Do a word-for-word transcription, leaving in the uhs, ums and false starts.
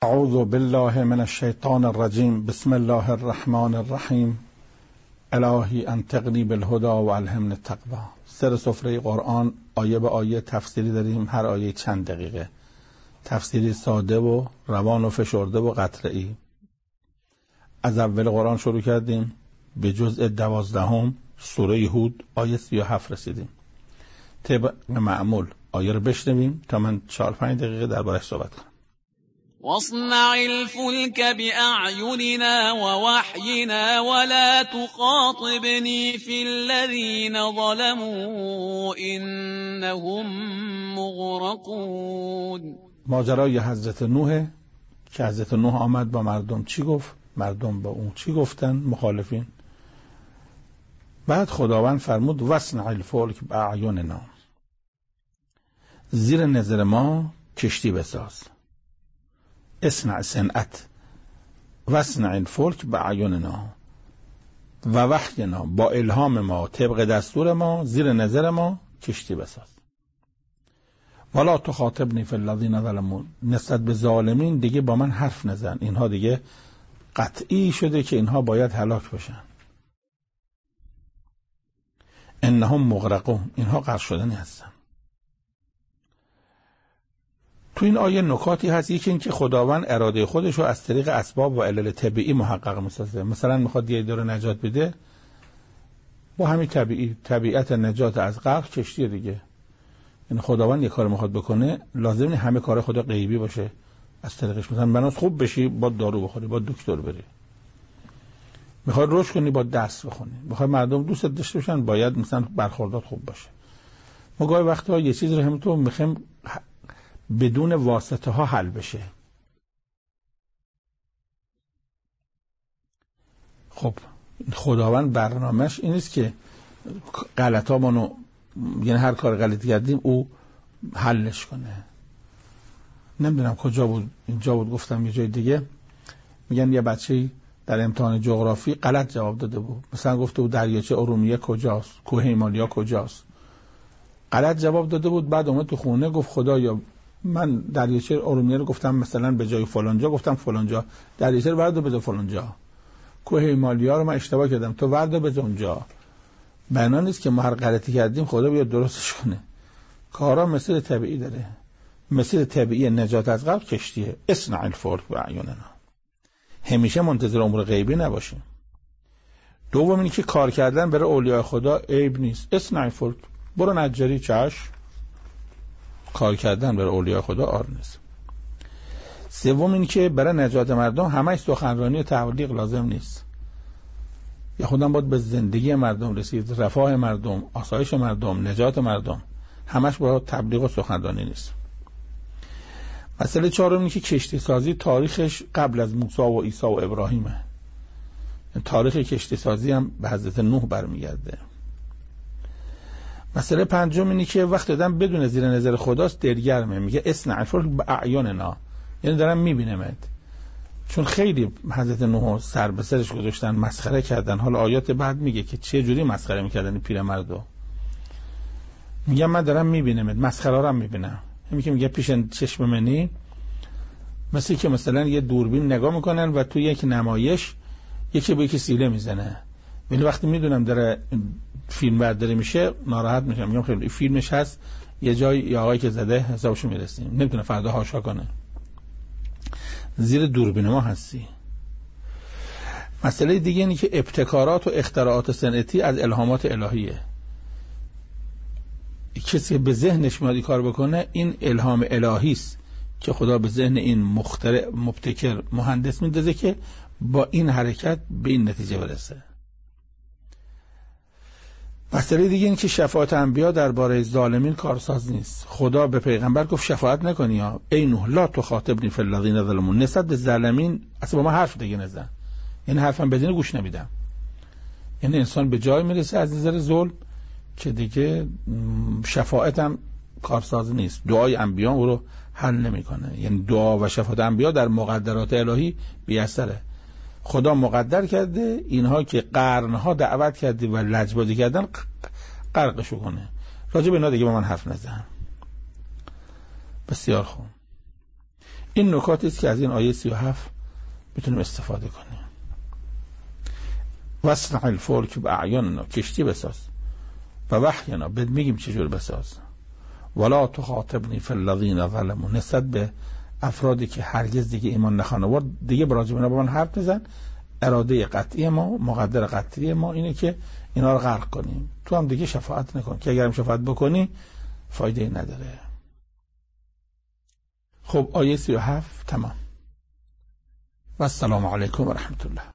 اعوذ بالله من الشیطان الرجیم. بسم الله الرحمن الرحیم. الهی انطقنی بالهدی و الهمنی التقوی. سر سفره قرآن آیه به آیه تفسیری داریم، هر آیه چند دقیقه، تفسیری ساده و روان و فشرده و قطعی. از اول قرآن شروع کردیم، به جزء دوازدهم سوره هود آیه سی و هفت رسیدیم. طبق معمول آیه رو بشنویم تا من چهار پنج دقیقه دربارش صحبت کنم. واصنع الفلك بأعيننا ووحينا ولا تخاطبني في الذين ظلموا إنهم مغرقون. ماجرای حضرت نوح که حضرت نوح آمد با مردم چی گفت، مردم با اون چی گفتن، مخالفین. بعد خداوند فرمود واصنع الفلک بأعیننا، زیر نظر ما کشتی بساز. اصنع صنعت، واصنع الفلک بأعیننا و وحینا، با الهام ما طبق دستور ما زیر نظر ما کشتی بساز. ولا تخاطبنی فی الذین ظلموا، نسبت به ظالمین دیگه با من حرف نزن، اینها دیگه قطعی شده که اینها باید هلاک بشن. انهم مغرقون، اینها غرق شدنی هستن. تو این آیه نکاتی هست. یکی این که خداوند اراده خودش رو از طریق اسباب و علل طبیعی محقق می‌سازه. مثلا میخواد یه دور نجات بده، با همین طبیعی طبیعت نجات از غرق کشتی دیگه. یعنی خداوند یه کار میخواد بکنه، لازم نیست همه کار خدا غیبی باشه از طریقش. مثلا بناس خوب بشی با دارو بخوری، با دکتر بری. میخواد رشد کنی با دست بخونی. میخواد مردم دوست داشته باشن، باید مثلا برخوردات خوب باشه. ما گاهی وقتا یه چیز رو همینطور میخوایم بدون واسطه ها حل بشه. خب خداوند برنامهش این است که غلطا منو، یعنی هر کار غلطی کردیم او حلش کنه. نمیدونم کجا بود، اینجا بود گفتم یه جای دیگه، میگن یه بچه‌ای در امتحان جغرافی غلط جواب داده بود. مثلا گفته بود دریاچه ارومیه کجاست، کوه هیمالیا کجاست. غلط جواب داده بود. بعد اومد تو خونه گفت خدایا من دریاچه ارومیه رو گفتم مثلا به جای فلان جا گفتم فلان جا، دریاچه رو وردا به جای فلان جا. کوه هیمالیا رو من اشتباه کردم، تو وردا به اونجا. بنا نیست که ما هر غلطی کردیم خدا بیاد درستش کنه. کارا مثل طبیعی داره. مثل طبیعی نجات از غرق کشتیه. اصنع الفلک بأعیننا، همیشه منتظر امور غیبی نباشیم. دوم اینی که کار کردن برای اولیاء خدا عیب نیست. اصنع الفلک، برو نجاری، چشم، کار کردن برای اولیاء خدا عار نیست. سوم اینی که برای نجات مردم همش سخنرانی و تبلیغ لازم نیست. یا خودم باید به زندگی مردم رسید، رفاه مردم، آسایش مردم، نجات مردم، همش با تبلیغ و سخنرانی نیست. مسئله چهارم اینه که کشتی سازی تاریخش قبل از موسی و عیسی و ابراهیمه. تاریخ کشتی سازی هم به حضرت نوح برمیگرده. مسئله پنجم اینه که وقتی آدم بدون زیر نظر خداست دلگرمه، میگه اصنع الفلک بأعیننا، یعنی دارم میبینمت. چون خیلی حضرت نوح سر به سرش گذاشتن، مسخره کردن. حالا آیات بعد میگه که چه جوری مسخره میکردن این پیرمردو. میگه من دارم میبینمت، مسخره رو هم میبینم. همین که میگه پیش چشم منی، مثل که مثلا یه دوربین نگاه میکنن و توی یک نمایش یکی به یکی سیله میزنه. ولی وقتی میدونم داره فیلم برداری میشه ناراحت میشم، میگم خیلی فیلمش هست، یه جای یا آقایی که زده حسابشو میرسیم، نمیتونه فردا هاشا کنه. زیر دوربین ما هستی. مسئله دیگه اینه که ابتکارات و اختراعات صنعتی از الهامات الهیه. کسی به ذهنش میاد کار بکنه، این الهام الهی است که خدا به ذهن این مخترع، مبتکر، مهندس میندازه که با این حرکت به این نتیجه برسه. مسئله دیگه این که شفاعت انبیا درباره ظالمین کارساز نیست. خدا به پیغمبر گفت شفاعت نکنی، یا ای نوح لا تخاطبنی فی الذین ظلموا، نسبت به ظالمین اصلا با ما حرف دیگه نزن. یعنی حرفم بدین گوش نمیدم. یعنی انسان به جای میرسه از نظر ظلم که دیگه شفاعت هم کارساز نیست. دعای انبیا او رو حل نمیکنه. یعنی دعا و شفاعت انبیا در مقدرات الهی بی اثره. خدا مقدر کرده اینها که قرنها دعوت کرده و لجبازی کردن غرقشو کنه. راجع به اینا دیگه با من حرف نزن. بسیار خوب. این نکاتی است که از این آیه سی و هفت میتونیم استفاده کنیم. واصنع الفلک باعیننا، کشتی بساز، و وحینا، بهت میگیم چجور بساز. ولا تخاطبنی فی الذین ظلموا، نسبت به افرادی که هرگز دیگه ایمان نخواهند آورد دیگه راجع به من حرف نزن. اراده قطعی ما، مقدر قطعی ما اینه که اینا رو غرق کنیم. تو هم دیگه شفاعت نکن، که اگرم شفاعت بکنی فایده نداره. خب آیه سی و هفت تمام. و السلام علیکم و رحمت الله.